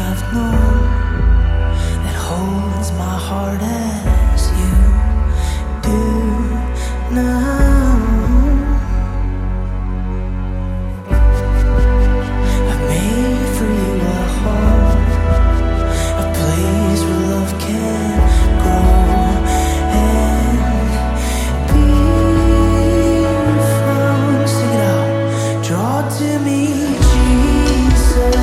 I've known that holds my heart as you do now. I've made for you a home, a place where love can grow and be found. Sing it out. Draw to me, Jesus.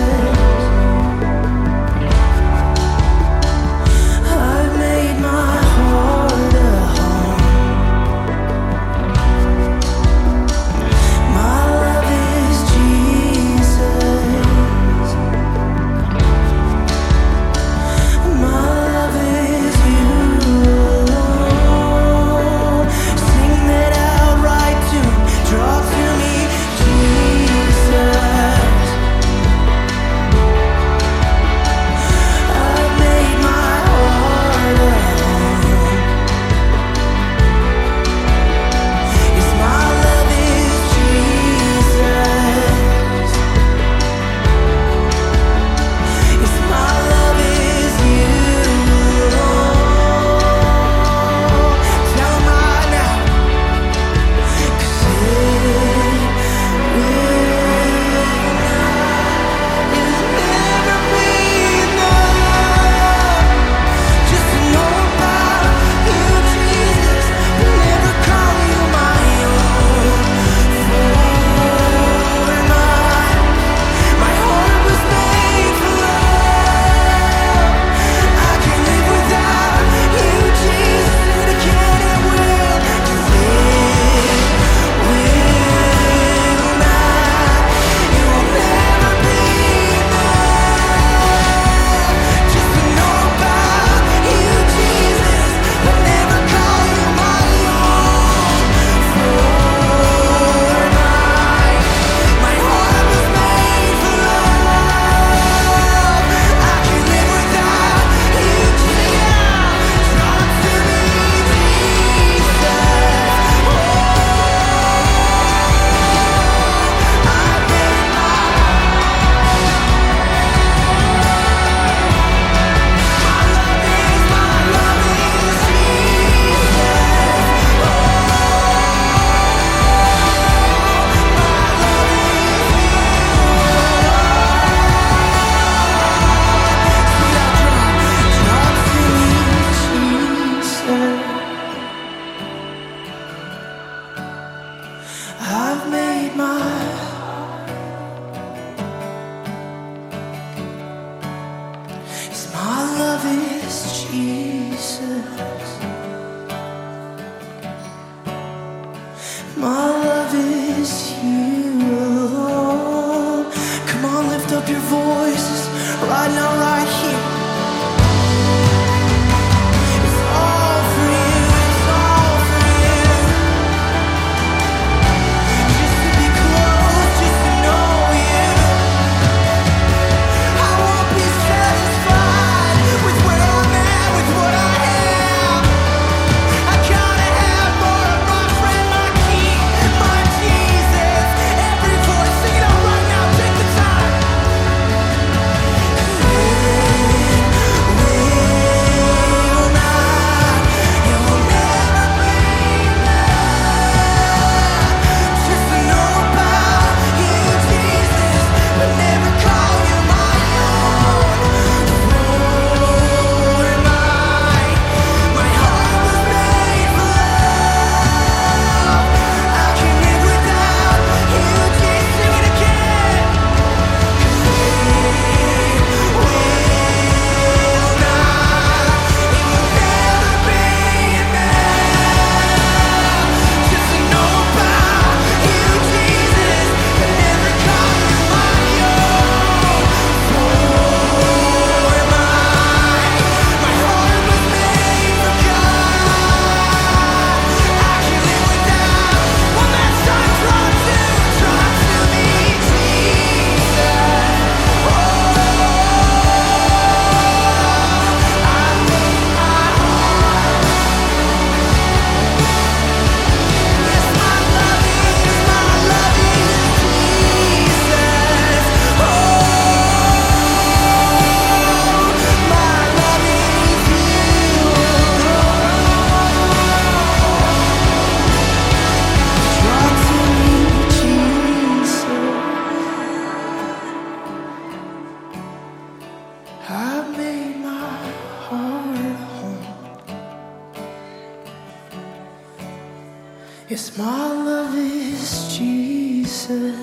I've made my heart a home. My love is Jesus. My love is you alone. Sing that out right to draw to me, Jesus. I've made my heart a home. Yes, my love is Jesus. Yes, my love is you alone. Tell 'em right now, 'cause it will never be enough just to know about you, Jesus. Will never call you my own. For my heart was made for love. I can't live without you, Jesus, and I can and will, 'cause it will never be enough just to know about you, Jesus. Will never call you my own. For my heart was made for love. I can't live without you, Jesus. Draw to me, Jesus. I've made my yes, my love is Jesus. My love is you alone. Come on, lift up your voices right now, right here. It's all for you. It's all for you. Just to be close, just to know you. I won't be satisfied with where I'm at, with what I have. I gotta have more of my friend, my King, my Jesus. Every voice, sing it out right now. Take the time. 'Cause Yes, my love is Jesus.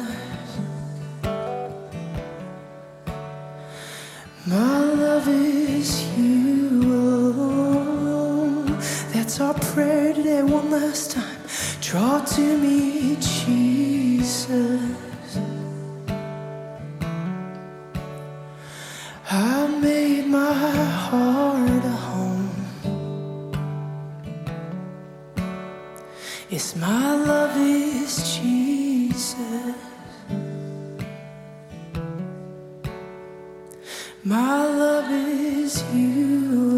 My love is you. Oh, that's our prayer today. One last time. Draw to me, Jesus. I made my heart a home. Yes, my love is Jesus. My love is you.